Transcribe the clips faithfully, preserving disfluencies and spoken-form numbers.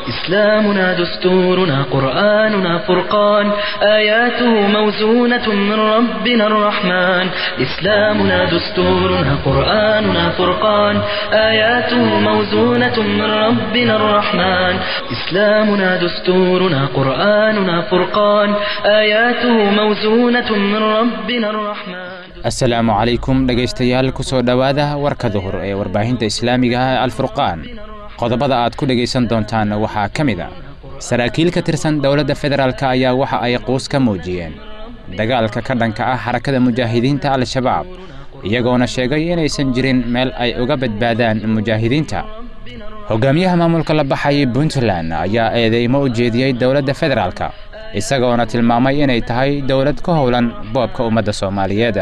إسلامنا دستورنا قرآننا فرقان آياته موزونة من ربنا الرحمن إسلامنا دستورنا قرآننا فرقان آياته موزونة من ربنا الرحمن إسلامنا دستورنا قرآننا فرقان آياته موزونة من ربنا الرحمن. السلام عليكم dhageystayaal ku soo dhawaada warka duhur ee warbaahinta islaamiga ah Al-Furqaan. qodobada aad ku dhageysan doontaan waxaa kamid ah saraakiil ka tirsan dawladda federaalka ayaa waxa ay qoys ka muujiyeen dagaalka ka dhanka ah xarakada mujaahidiinta Al-Shabaab iyagoona sheegay inaysan jirin meel ay uga badbaadaan mujaahidiinta. hogaamiyaha maamulka la baxay Puntland ayaa eedeymo u jeediyay dawladda federaalka isagoona tilmaamay inay tahay dawlad ka howlan boobka ummadda Soomaaliyeed.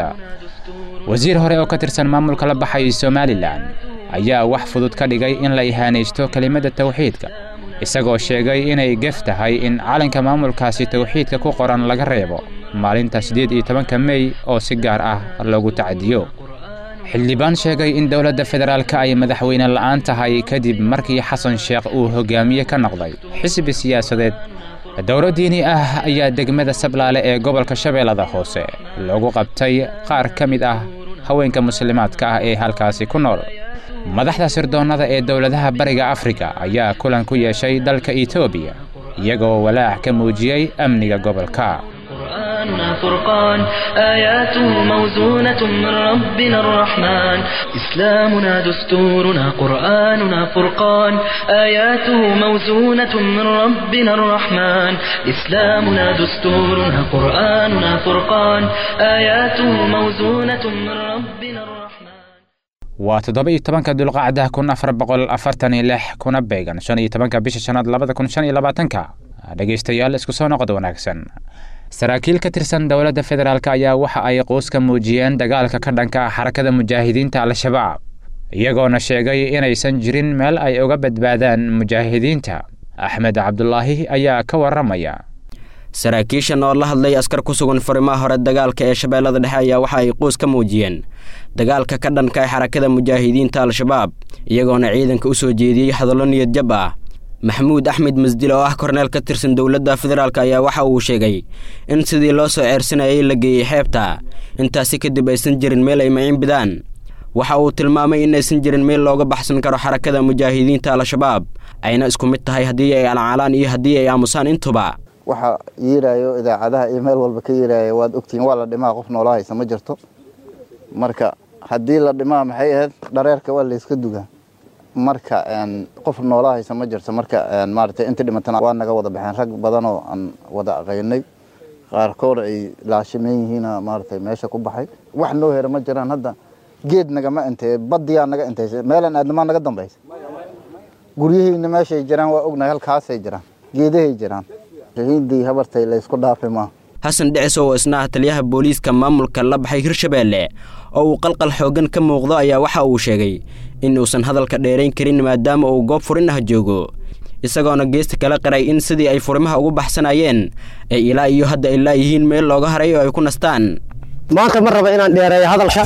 wasiir hore oo ka tirsan maamulka la baxay Somaliland ayaa wax fudud ka dhigay in la ihaanaysto kelimada tawxiidka isagoo sheegay inay gaf tahay in calanka maamulkaasi tawxiidka ku qoran laga reebo maalinta sideed iyo tobanka May oo si gaar ah loogu tacadiyo. xildhibaan sheegay in dawladda federaalka ay madaxweyne la'aan tahay kadib markii Xasan Sheekh uu hogaamiye ka noqday xisbi siyaasadeed. dowlad diini ah ayaa degmada Sablaale ee gobolka Shabeellada Hoose loogu qabtay qaar kamid ah haweenka muslimaadka ah ee halkaasi ku nool. madaxda sirdoonada ee dawladaha bariga Afrika ayaa kulan ku yeeshay dalka Itoobiya iyagoo walaac ka muujiyay amniga gobolka. قرآننا فرقان آياته موزونة من ربنا الرحمن إسلامنا دستورنا قرآننا فرقان آياته موزونة من ربنا الرحمن إسلامنا دستورنا قرآننا فرقان آياته موزونة من ربنا الرحمن. waa toddoba iyo tobanka dulqaacda kun afar boqol afartan iyo lix kuna beegan shan iyo tobanka bisha shanaad labada kun shan iyo labaatanka. dhageystayaal isku soo noqod wanaagsan. saraakiil ka tirsan dawladda federaalka ayaa waxa ay qoys ka muujiyeen dagaalka ka dhanka ah xarakada mujaahidiinta Al-Shabaab iyagoona sheegay inaysan jirin meel ay uga badbaadaan mujaahidiinta. Axmed Cabdullaahi ayaa ka waramaya. saraakiishan oo la hadlay askar ku sugan farimaha hore dagaalka ee Shabeellada Dhexe ayaa waxa ay qoys ka muujiyeen dagaalka ka dhanka ah xarakada mujaahidiinta Al-Shabaab iyagoona ciidanka u soo jeediyay hadallo niyad jab ah. maxamuud axmed masdil oo ah korneel ka tirsan dawladda federaalka ayaa waxa uu sheegay in sidii loo soo ceersanayay la geeyay xeebta intaasi kadib aysan jirin meel ay maciin bidaan. waxa uu tilmaamay in aysan jirin meel looga baxsan karo xarakada mujaahidiinta Al-Shabaab ayna isku mid tahay haddii ay alcaalaan iyo haddii ay aamusaan intuba. waxa yeerayo idaacadaha iyo meel walba ka yeerayo waad ogtiin waa la dhimaa qof noolahaysa ma jirto marka haddii la dhimaa maxay ahayd dhareerka waa la iska dugaa marka een qof noolahaysa ma jirto marka een maartay inta dhimatana waa naga wada baxeen rag badan oo aan wada aqaynay qaar koor ay laashimeen yihiin maartay meesha ku baxay wax noo heer ma jiraan hadda geed naga ma intee badiyaa naga intee meelan aadnama naga dambaysa guryihiina meesha ay jiraan waa ognahay halkaas ay jiraan geedahay jiraan shaqadii habartay la isku dhaafay ma. Xasan Dhiciso oo isna taliyaha booliiska maamulka la baxay Hirshabeelle oo uu qalqal xoogan ka muuqdo ayaa waxa uu sheegay in uusan hadalka dheerayn karin maadaama uu goob furinaha joogo isagoona geesta kala qiray in sidii ay furimaha ugu baxsanayeen ay ilaa iyo hadda ilaa yihiin meel looga haray oo ay ku nastaan. maanta ma raba inaan dheereeyo hadalka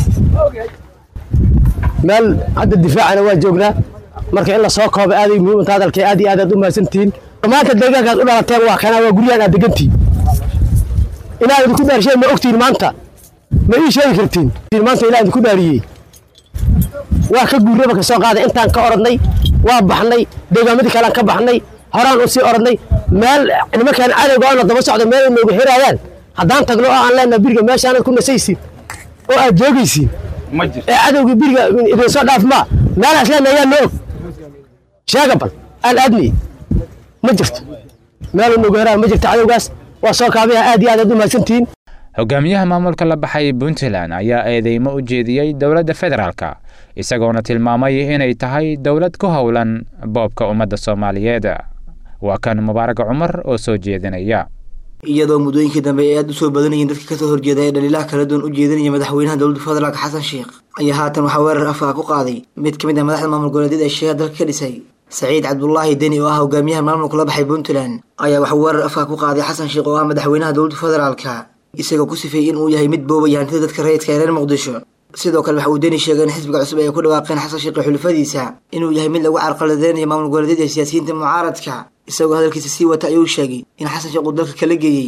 meel hadda difaacana waa joognaa marka in la soo koobo aad ay muhiim u tahay hadalka aad iyo aad u maasantiin maanta deegaankaas u dhalateen waa kana waa guriyaan aad degantiin ilaahay ku daarshay ma ogtiin maanta ma ii sheegi kartiin maanta ilaahay ku daariyay waa ka guuraba ka soo qaaday intaan ka orodnay waa baxnay deegaamadii kale ka baxnay horaan u sii orodnay meel nimankan cadawga oo daba socda meel nooga xiraayaan haddaan tagno oo aan leenahay biriga meeshaan ku nasaysid oo aad joogaysid ma jirto ee cadawga biriga idin soo dhaaf ma meelaas leenahay loo sheegaba aan aadni ma jirto meel nooga xiraay ma jirto cadawgaas waa soo kaabiya aad iyo aad u maasantiin. hogaamiyaha maamulka la baxay Puntland ayaa eedeymo u jeediyay dawladda federaalka isagoona tilmaamay inay tahay dawlad ku howlan boobka ummadda Soomaaliyeed. waa kan Mubaarak Cumar oo soo jeedinaya. iyadoo muddooyinkii dambe ay aad u soo badanayeen dadka ka soo horjeeda ee dhaliilaha kala duwan u jeedinaya madaxweynaha dawladda federaalka Xasan Sheekh ayaa haatan waxa weerar afka ku qaaday mid ka mid ah madaxda maamul goboleedyada ee sheegay dalka ka dhisay Saciid Cabdullaahi Deni oo ah hogaamiyaha maamulka la baxay Puntland ayaa waxa weerar afka ku qaaday Xasan Sheekh oo ah madaxweynaha dawladda federaalka isagoo ku sifeeyay in uu yahay mid boobaya hantida dadka rayidka ee reer Muqdisho. sidoo kale waxa uu Deni sheegay in xisbiga cusub ay ku dhawaaqeen Xasan Sheekh xulufadiisa inuu yahay mid lagu carqaladeynayo maamul goboleedyada siyaasiyiinta mucaaradka isagoo hadalkiisa sii wata ayuu sheegay in xasan sheekh uu dalka kala geeyey.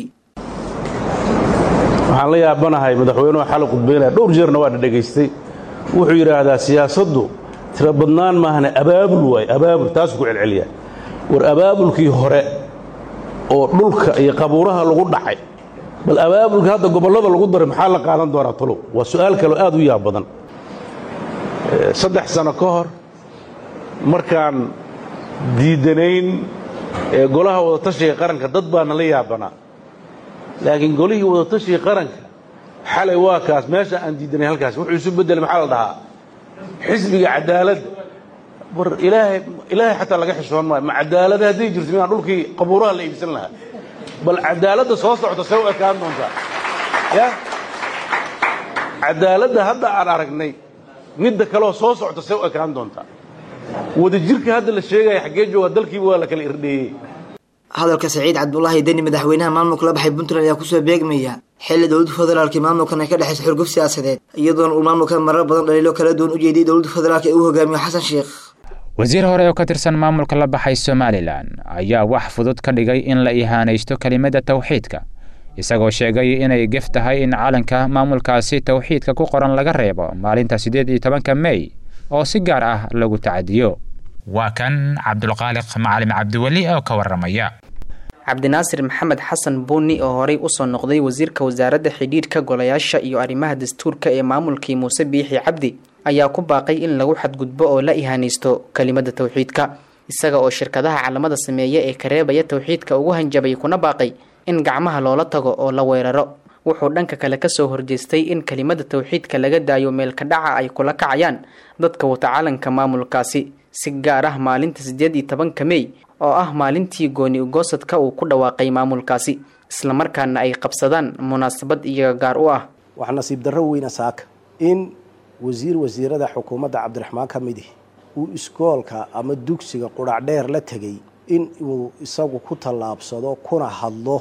waxaan la yaabanahay madaxweynuhu xalay khudbeynaya dhowr jeerna waa dhageystay wuxuu yiraahdaa siyaasaddu tira badnaan maahane abaabul waay abaabul taas ku celceliya war abaabulkii hore oo dhulka iyo qabuuraha lagu dhacay bal abaabulka hadda gobolada lagu daray maxaa la qaadan doonaa talo waa su'aal kale aad u yaab badan. saddex sano ka hor markaan diidanayn golaha wadatashiga qaranka dad baana la yaabanaa laakiin golihii wadatashiga qaranka xalay waa kaas meesha aan diidanay halkaas wuxuu isu bedelay maxaa la dhahaa xisbiga cadaaladda war ilaahay ilaahay xataa laga xishoon maayo ma cadaaladda haddii jirto inaan dhulkii qabuuraha la iibsan lahaa bal cadaaladda soo socota see u ekaan doontaa ya cadaaladda hadda aan aragnay midda kaleoo soo socota see u ekaan doontaa wadajirka hadda la sheegaya xaggee jooga dalkiiba waa la kala irdheeyey. hadalka Saciid Cabdullaahi Deni madaxweynaha maamulka la baxay Puntland ayaa ku soo beegmaya xilli dowladda federaalka maamulkan ay ka dhaxayso xurguf siyaasadeed iyadoo uu maamulkan marar badan dhaliilo kala duwan u jeediyay dowladda federaalka ee uu hogaamiyo Xasan Sheekh. wasiir hore oo ka tirsan maamulka la baxay Somaliland ayaa wax fudud ka dhigay in la ihaanaysto kelimada tawxiidka isagoo sheegay inay gaf tahay in calanka maamulkaasi tawxiidka ku qoran laga reebo maalinta sideed iyo tobanka May oo si gaar ah lagu tacadiyo. waa kan Cabdulqaaliq Macalin Cabdiwali oo ka waramaya. cabdinaasir maxamed xasan buuni oo horey u soo noqday wasiirka wasaaradda xidhiidhka golayaasha iyo arrimaha dastuurka ee maamulkii Muuse Biixi Cabdi ayaa ku baaqay in lagu xadgudbo oo la ihaanaysto kelimada tawxiidka isaga oo shirkadaha calamada sameeya ee kareebaya tawxiidka ugu hanjabay kuna baaqay in gacmaha loola tago oo la weeraro. wuxuu dhanka kale ka soo horjeestay in kelimada tawxiidka laga daayo meel ka dhaca ay kula kacayaan dadka wata calanka maamulkaasi si gaar ah maalinta sideed iyo tobanka May oo ah maalintii gooni ugoosadka uu ku dhawaaqay maamulkaasi isla markaana ay qabsadaan munaasabad iyaga gaar u ah. wax nasiib darro weyn saaka in wasiir wasiirada xukuumadda Cabdiraxmaan Kamidi uu iskoolka ama dugsiga qurac dheer la tagay in uu isagu ku talaabsado kuna hadlo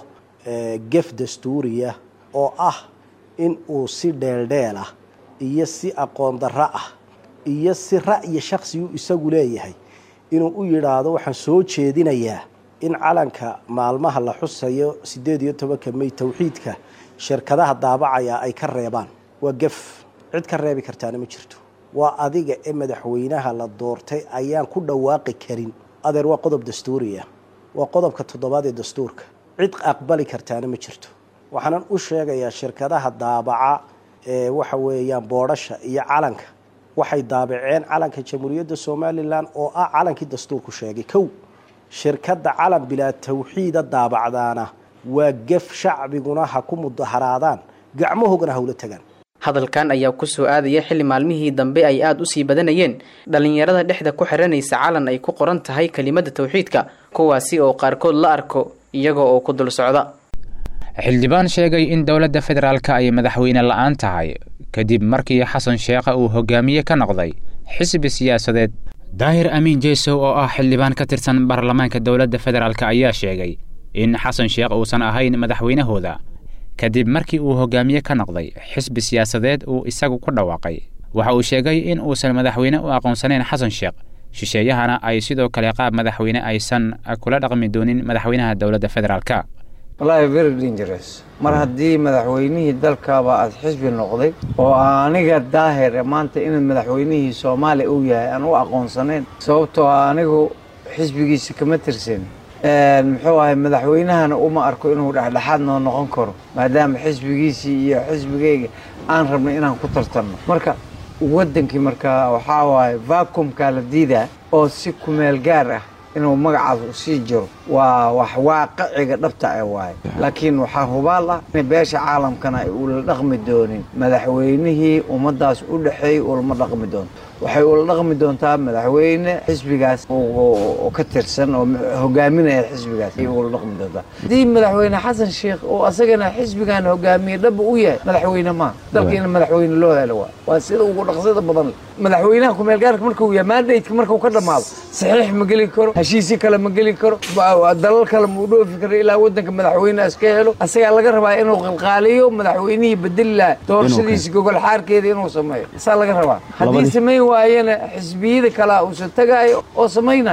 gaf dastuuriya oo ah in uu si dheeldheel ah iyo si aqoon darro ah iyo si ra'yi shakhsi uu isagu leeyahay inuu u yiraahdo waxaan soo jeedinayaa in calanka maalmaha la xusayo sideed iyo tobanka May tawxiidka shirkadaha daabacaya ay ka reebaan. waa gaf cid ka reebi kartaana ma jirto. waa adiga ee madaxweynaha la doortay ayaan ku dhawaaqi karin. adeer waa qodob dastuuriya waa qodobka toddobaad ee dastuurka cid aqbali kartaana ma jirto. waxaan u sheegayaa shirkadaha daabaca ee waxa weeyaan boodhasha iyo calanka waxay daabaceen calanka jamhuuriyadda Somaliland oo ah calankii dastuurku sheegay. kow shirkadda calan bilaa tawxiid daabacdaana waa gaf shacbiguna ha ku mudaharaadaan gacmahoogana hawla tagaan. hadalkan ayaa ku soo aadaya xilli maalmihii dambe ay aad u sii badanayeen dhalinyarada dhexda ku xiranaysa calan ay ku qoran tahay kelimada tawxiidka kuwaasi oo qaarkood la arko iyaga oo ku dul socda. xildhibaan sheegay in dowladda federaalka ay madaxweyne la'aan tahay kadib markii Xasan Sheekh uu hogaamiye ka noqday xisbi siyaasadeed. daahir amiin jeesow oo ah xildhibaan ka tirsan baarlamaanka dowladda federaalka ayaa sheegay in Xasan Sheekh uusan ahayn madaxweynahooda kadib markii uu hogaamiye ka noqday xisbi siyaasadeed uu isagu ku dhawaaqay. waxa uu sheegay in uusan madaxweyne u aqoonsanayn Xasan Sheekh shisheeyahana ay sidoo kale qaab madaxweyne aysan kula dhaqmi doonin madaxweynaha dowladda federaalka. والله very dangerous mar haddii madaxweynihii dalkaaba aad xisbi noqday oo aniga daahir maanta in madaxweynihii Soomaaliya uu yahay aan u aqoonsanayn sababtoo anigu xisbigiisa kama tirsan een muxuu ahay madaxweynahana uma arko inuu dhaxdhaxaad noo noqon karo maadaama xisbigiisii iyo xisbigayga aan rabnay inaan ku tartano. marka wadankii marka waxa waaye vacuum kala diida oo si ku meel gaar ah inuu magacaas u sii jiro waa wax waaqiciga dhabta ah waay. laakiin waxa hubaal ah in beesha caalamkana ay u la dhaqmi doonin madaxweynihii ummadaas u dhaxay oo ma dhaqmi doon waxay u la dhaqmi doontaa madaxweyne xisbigaas oo ka tirsan oo hogaaminaya xisbigaas ay u la dhaqmi doontaa. dii madaxweyne Xasan Sheekh oo asagana xisbigan hogaamiye dhab u yahay madaxweyne ma dalkeena madaxweyne loo helo waa waa sida ugu dhaqsada badan madaxweynaha ku meel gaarka markuu yahay mandate markuu ka dhamaado saxiix ma gali karo heshiisi kale ma gali karo dalal kale ma u dhoofi karo ilaa wadanka madaxweynaha iska helo asaga laga rabaa inuu qalqaaliyo madaxweynihii bedela doorashadiisa gogol xaarkeeda inuu sameeyo saa laga rabaa haddii sameey waayana xisbiyada kale uu soo tagaayo oo sameeynayo.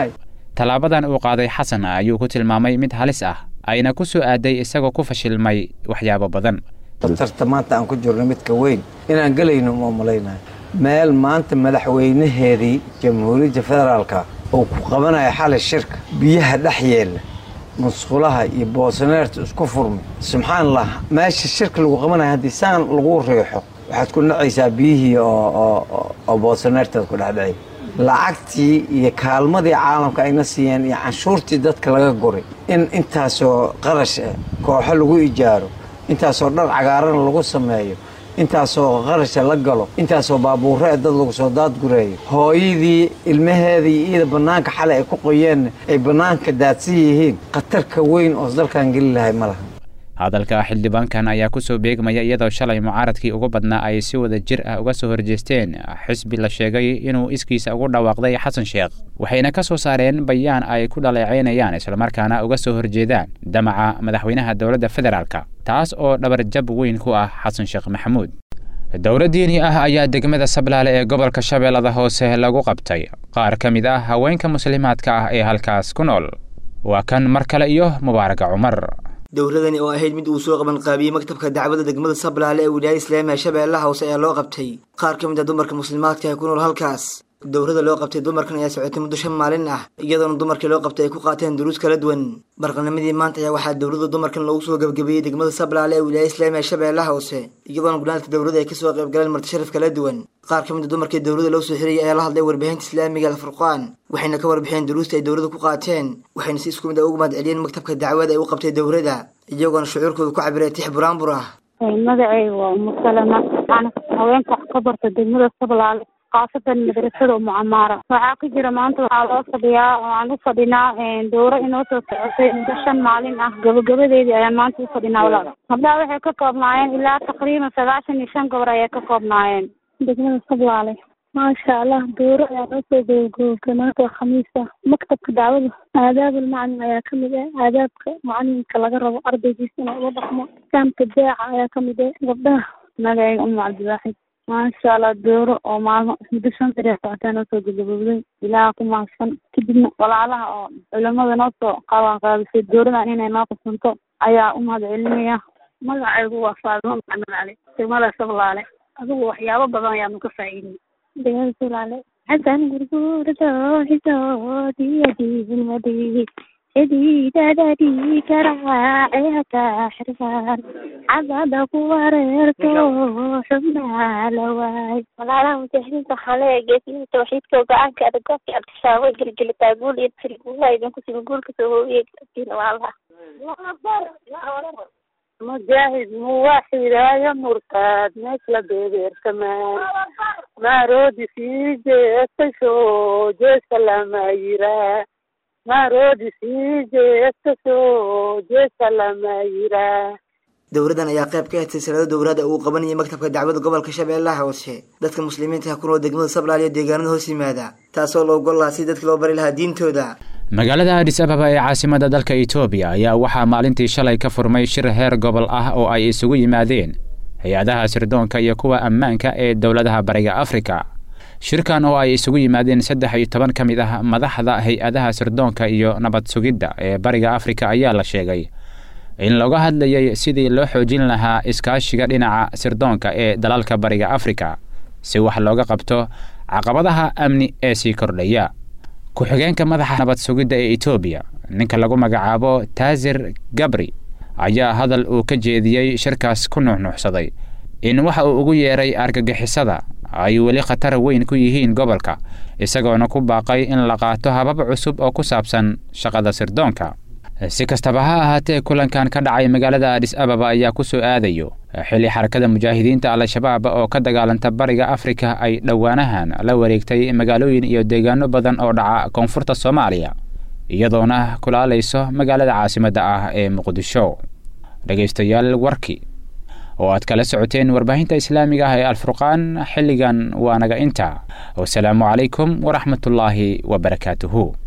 tallaabadan uu qaaday xasan ayuu ku tilmaamay mid halis ah ayna ku soo aaday isagoo ku fashilmay waxyaabo badan tarta maanta aan ku jirno midka weyn inaan galayno ma malaynayo meel maanta madaxweynaheedii jamhuuriyadda federaalka oo ku qabanaya xalay shirka biyaha dhex yeela musqulaha iyo boosaneerta isku furmay subxaanallah meesha shirka lagu qabanayo haddii saan lagu riixo waxaad ku nacaysaa biyihii oo boosaneertaad ku dhexdhacay lacagtii iyo kaalmadii caalamka ayna siiyeen iyo canshuurtii dadka laga goray in intaasoo qarash kooxo lagu ijaaro intaasoo dhar cagaaran lagu sameeyo intaasoo qarasha la galo intaasoo baabuurro ee dad lagu soo daadgureeyo hooyadii ilmaheedii iyada bannaanka xalay ay ku qoyeen ay bannaanka daadsan yihiin khatarka weyn oo dalkan geli lahay ma laha hadalka xildhibaankan ayaa ku soo beegmaya iyadoo shalay mucaaradkii ugu badnaa ay si wada jir ah uga soo horjeesteen xisbi la sheegay inuu iskiisa ugu dhawaaqday xasan sheekh waxayna ka soo saareen bayaan ay ku dhaleeceynayaan islamarkaana uga soo horjeedaan damaca madaxweynaha dowladda federaalka taas oo dhabarjab weyn ku ah xasan sheekh maxamuud dowra diini ah ayaa degmada Sablaale ee gobolka Shabeellada Hoose lagu qabtay qaar ka mid ah haweenka muslimaadka ah ee halkaas ku nool waa kan mar kale iyo Mubarak Umar dowladani oo ahayd mid uu soo qaban qaabiyay maktabka dacwada degmada Sablaale ee wilaayada Islaamiga Shabeellaha Hoose ayaa loo qabtay qaar ka mid ah dumarka muslimaadka ee ku nool halkaas dowladda loo qabtay dumarkan ayaa socotay muddo shan maalin ah iyadoona dumarkii loo qabtay ay ku qaateen duruus kala duwan barqanimadii maanta ayaa waxaa dowladda dumarkan loogu soo gabagabeeyey degmada Sablaale ee wilaayada Islaamiga Shabeellaha Hoose iyadoona gudaha dowladda ay ka soo qayb galeen marti sharaf kala duwan qaar ka mid ah dumarkii dowladda loo soo xiriyay ayaa la hadlay warbaahinta Islaamiga Al-Furqaan waxayna ka warbixiyeen duruusta ay dowladda ku qaateen waxayna si isku mid ah ugu mahadceliyeen maktabka dacwada ay u qabtay dowladda iyagoona shucuurkooda ku cabiray tix buraanbur ah magacaygu waa musalama ana haweenka ka barta degmada Sablaale qaasatan madrasada Muamara waxaa ka jira maanta waxaa loo fadhiyaa oo aan u fadhinaa dowra inoo soo socotay muddo shan maalin ah gabagabadeedii ayaan maanta u fadhinaa walaal gabdhaha waxay ka koobnaayeen ilaa taqriiban sagaashan iyo shan gabar ayay ka koobnaayeen degmada Sablaale maasha allah dowra ayaa noo soo gabagabowday maanta waa khamiis ah maktabka dacwada aadaabul macalin ayaa ka mid ah aadaabka macalinka laga rabo ardaygiisa inuu ula dhaqmo kaamka daaca ayaa ka mid ah gabdhaha magacayga umu cabdiwaaxid maasha allah dowro oo maalmo muddo shan beri socotaa noo soo gabagabowday ilaaha ku mahadsan kadibna walaalaha oo culimada noo soo qaban qaadisay dowradan inay noo qasanto ayaa u mahad celinaya magacaygu waa Faadimo Maxamed Cali degmada Sablaale adigu waxyaabo badan ayaanu ka faa'iidnay degmada Sablaale xasan gurguurdo xidoodiyadii ilmadii xididadadi karaaceeka xirfaan cabada ku wareerto xubnaha la waay walaalaha mujaahidiinta xale geesiinta tawxiidka go-aanka adaggoobka abtishaaway gelgelitaa guul iyo tiriguula idinku sima guulka soo hooyey kiina walaalaha مجاهد موحد يا مرتاد مثل بير كمان ما رودي في جيستشو جيس لمايرا ما رودي في جيستشو جيس لمايرا dowladan ayaa qayb ka ah silsilada dowladda uu qabanayay maktabka dacwada gobolka Shabeellaha Hoose dadka muslimiinta ku nool degmada Sablaale ee deegaanada hoos yimaada taasoo loo gol lahaa si dadka loo bari lahaa diintooda magaalada Addis Ababa ee caasimadda dalka Itoobiya ayaa waxaa maalintii shalay ka furmay shir heer gobol ah oo ay isugu yimaadeen hay'adaha sirdoonka iyo kuwa ammaanka ee dowladaha bariga Afrika shirkan oo ay isugu yimaadeen saddex iyo toban ka mid ah madaxda hay'adaha sirdoonka iyo nabad sugidda ee bariga Afrika ayaa la sheegay in laga hadlayay sidii loo xoojin lahaa iskaashiga dhinaca sirdoonka ee dalalka bariga Afrika si wax looga qabto caqabadaha amni ee sii kordhaya ku-xigeenka madaxa nabad sugidda ee Itoobiya ninka lagu magacaabo Tazir Gabri ayaa hadal uu ka jeediyay shirkaas ku nuuxnuuxsaday in waxa uu ugu yeeray argagixisada ay weli khatar weyn ku yihiin gobolka isagoona ku baaqay in la qaato habab cusub oo ku saabsan shaqada sirdoonka si kastaba ha ahaatee kulankan ka dhacay magaalada Addis Ababa ayaa ku soo aadayo xilli xarakada mujaahidiinta Al-Shabaab oo ka dagaalanta bariga Afrika ay dhawaanahan la wareegtay magaalooyin iyo deegaano badan oo dhaca koonfurta Soomaaliya iyadoona kulaalayso magaalada caasimadda ah ee Muqdisho dhageystayaal warkii oo aad kala socoteen warbaahinta Islaamiga ah ee Al-Furqaan xilligan waa naga inta wassalaamu calaykum waraxmatullaahi wa barakaatuhu